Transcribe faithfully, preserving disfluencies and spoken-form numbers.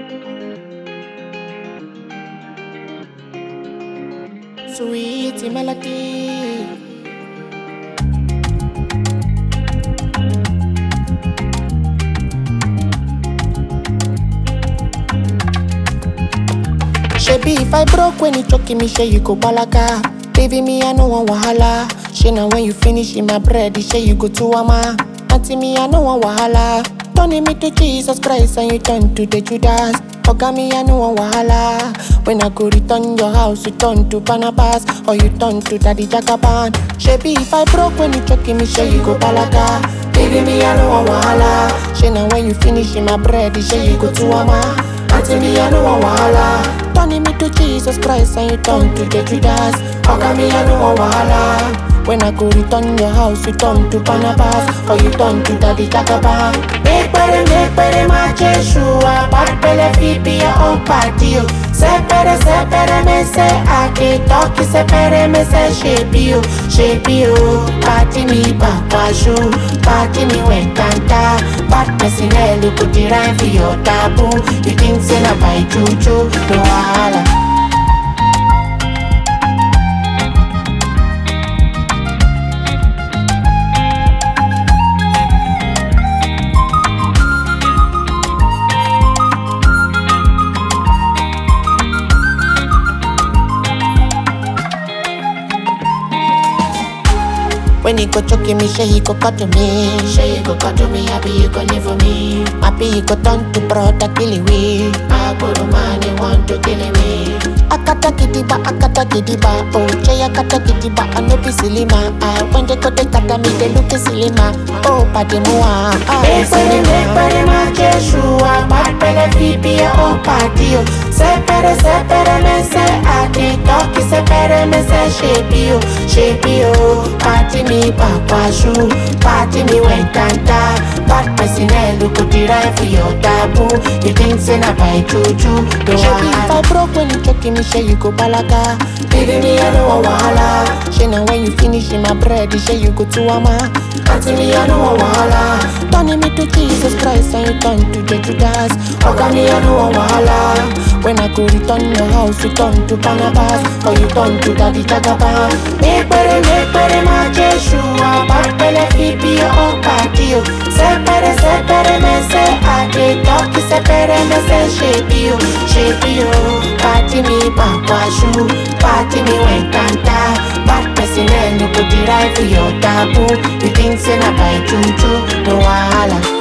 Sweet melody. Shebi, if I broke when you choking me, say you go balaka. Baby, me, I no want wahala. She now when you finish in my bread, say you go to ama. Auntie me, I no want wahala. Turning me to Jesus Christ and you turn to the Judas. Oga me, I no want wahala. When I go return your house, you turn to Barnabas or you turn to Daddy Jagaban. Shebi, if I broke when you choking me, say you go balaka. Baby, me, I no want wahala. She now when you finish in my bread, say you go to ama. Auntie me, I no want wahala. Turning me to Jesus Christ and you turn to the Judas. Oga me, I no want wahala. When I go return your house, you turn to Barnabas or you turn to Daddy Jagaban. Make better, make better, my Jeshua. Bad belly feet be your own party. Sepere, sepere, me say I can talk. Sepere, me say shape you, shape you. Party me back, washu. Party me when kanta. Bad person, look at the rhyme for your taboo. You think say na by juju, no wahala. When you go choking me, say you go cut to me. Say you go cut to me, happy you go live for me. Happy you go turn to brother kill me. I go to man, you want to kill me. Akata kidiba, akata kidiba. Oh, Jay akata kidiba, I no be silly ma. Ah, when they go they kata me, they look silly ma. Oh, padi mua. Make body, make body, ma Jeshua. Bad belly feet be your own party. Sepere, sepere, me say I can talk. Sepere, me say shape you, shape you. Party me back, washu. Party me when kanta. Bad person, look at the rhyme for your taboo. You think say na by juju, no wahala. If I broke when you choking me, say you go balaka. Baby, me, I no want wahala. She now when you finish in my bread, say you go to ama. Auntie me, I no want wahala. Turning me to Jesus Christ and you turn to the Judas. Oga me, I no want wahala. When I go return your house, you turn to Barnabas or you turn to Daddy Jagaban. Make better, make better, my Jeshua. Bad belly feet be your own party. Sepere, sepere, me say I can talk. Sepere, me say shape you, shape you. Party me back, washu. Party me when kanta. Bad person, look at the rhyme for your taboo. You think say na by juju, no wahala.